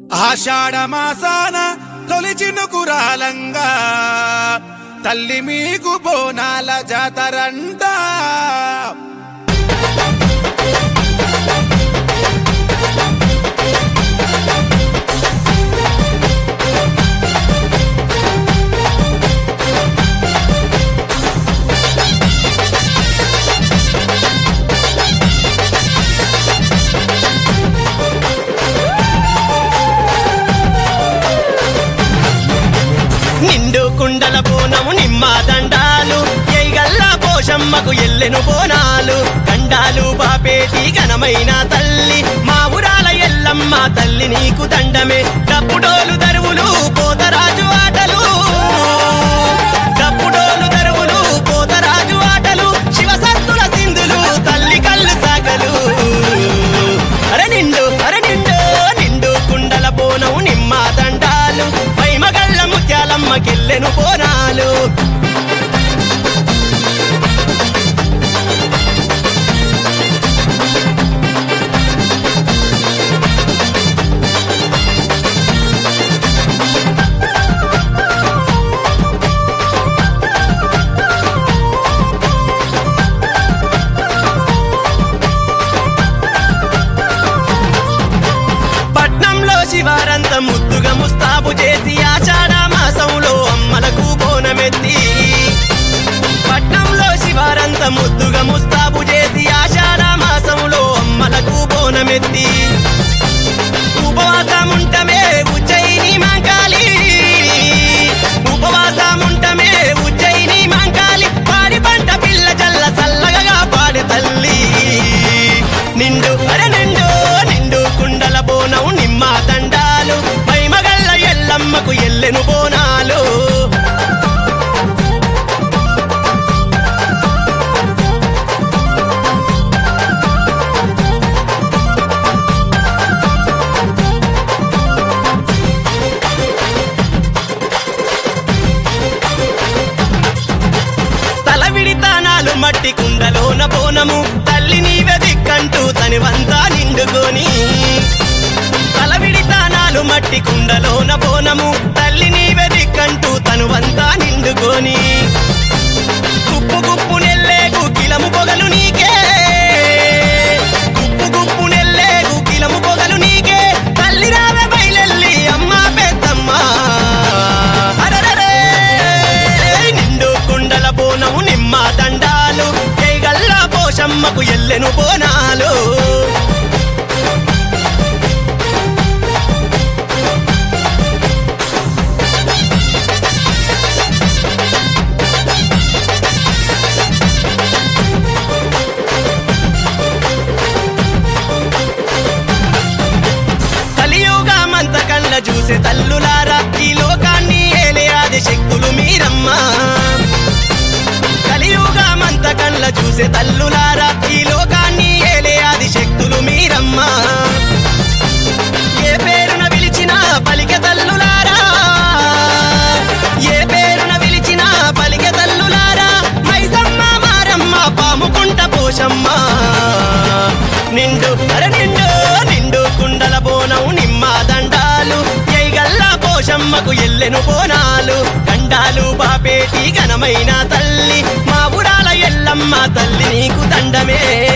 ఆషాఢమాసాన తొలి చినుకురాలంగా తల్లి మీకు బోనాల జాతరంట. నిండు కుండల బోనము నిమ్మ దండాలు ఎయిగల్లా పోషమ్మకు ఎల్లెను బోనాలు దండాలు బాపేటి ఘనమైన తల్లి మా ఊరాల ఎల్లమ్మ తల్లి నీకు దండమే. డప్పుడోలు దరువులు పోతరాజు ఆటలు డప్పుడోలు దరువులు పోతరాజు ఆటలు శివసత్తుల సింధులు తల్లి కళ్ళు సాగలు. అరే నిండు నిండు కుండల బోనము నిమ్మ దండాలు మగళ్ళ ముత్యాలమ్మకెళ్ళెను బోనాలు. పట్నంలో శివారంత ముద్దుగా ముస్తాబు చేసి ఆషాఢ మాసంలో అమ్మలకు బోనమెత్తి పట్నంలో శివారంత ముద్దుగా ముస్తాబు చేసి ఆషాఢ మాసంలో అమ్మలకు బోనమెత్తి ఉపవాసముంటమే ఉజ్జయిని మాంకాళి ఉపవాసముంటమే ఉజ్జయిని మాంకాళి పాడి పంట పిల్ల జల్ల చల్లగా పాడి తల్లి. నిండు నిండు కుండల బోనం నిమ్మ దండాలు మగళ్ళ ఎల్లమ్మకు ఎల్లెను బోనాలు. తలవిడితానాలు మట్టి కుండలోన బోనము తల్లి నీవే దిక్కంటూ తనివంతా నిండుకొని తలవిడితానాలు మట్టి కుండలోన బోనము తల్లి నీవే దిక్కంటూ తనువంతా నిండుకొని గుప్పు గుప్పు నెల్లేగు కిలము పొగలు నీకే గుప్పు గుప్పు నెల్లేగు కిలము పొగలు నీకే తల్లి రావే బయలెల్లి అమ్మ పెద్దమ్మ. అరరే నిండు కుండల బోనము నిమ్మ దండాలు ఎయిగల్లా పోషమ్మకు ఎల్లెను బోనాలు. చూసే తల్లులారా ఈ లోకాన్ని ఏలే ఆది శక్తులు మీరమ్మ. కలియుగమంత కళ్ళ చూసే తల్లులారా ఈ లోకాన్ని ఏలే ఆది శక్తులు మీరమ్మ. ఏ పేరున పిలిచినా పలికె తల్లులారా ఏ పేరున పిలిచినా పలికె తల్లులారా మైసమ్మ మారమ్మ పాముకుంట పోషమ్మ. నిండు నిండు కుండల బోనం నిమ్మ దండాలు ఎయిగల్లా పోషమ్మకు ఎల్లెను బోనాలు దండాలు బాపేటి ఘనమైన తల్లి మా ఊరాల ఎల్లమ్మ తల్లి నీకు దండమే.